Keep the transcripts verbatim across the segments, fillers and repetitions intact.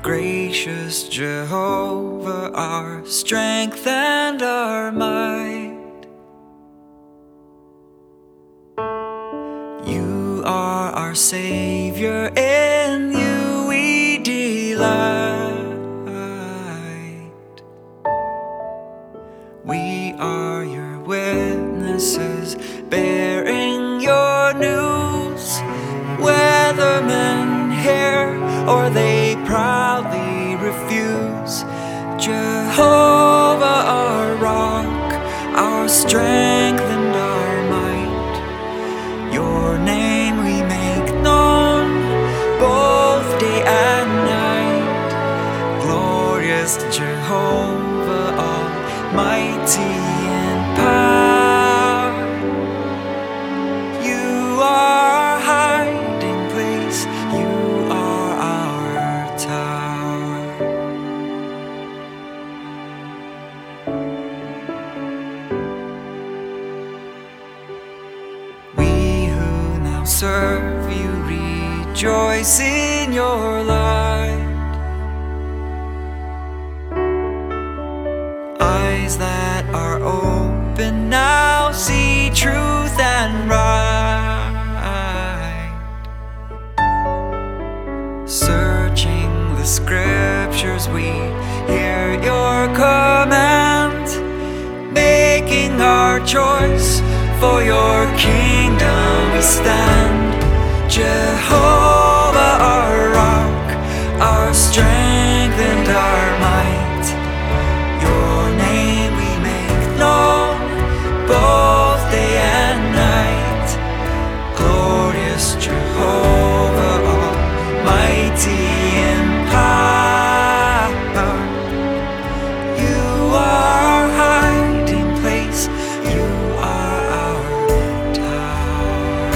Gracious Jehovah, our strength and our might, you are our Savior, in you we delight. We are your witnesses, bearing your news, whether men hear or they proudly refuse. Jehovah, our rock, our strength and our might, your name we make known both day and night. Glorious Jehovah, almighty in power, you are our hiding place, you are our tower. We who now serve you rejoice in your light. Eyes that are open now see truth and right. Searching the scriptures we hear your command, making our choice for your kingdom we stand. Jehovah, our rock, our strength and our might, your name we make known both day and night. Glorious Jehovah, almighty in power, you are our hiding place, you are our tower.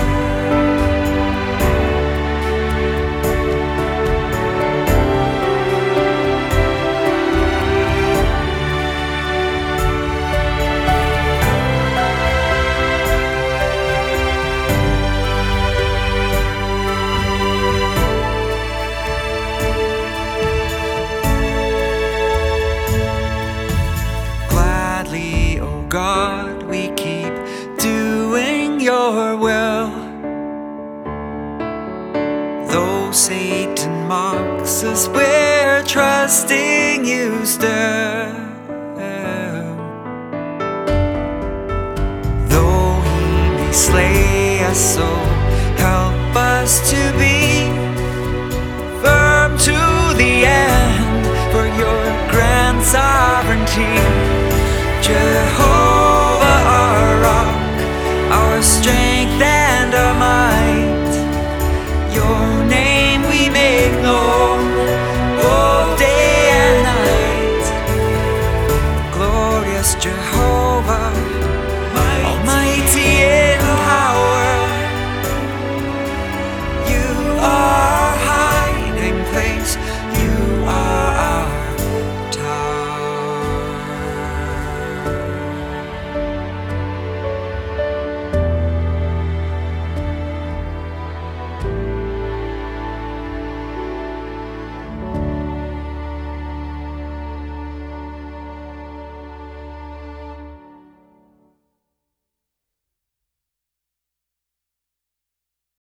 Gladly, O God, we keep doing your will. Though Satan mocks us, we're trusting you still. Though he may slay us, so help us to be firm to the end for your grand sovereignty. Jehovah,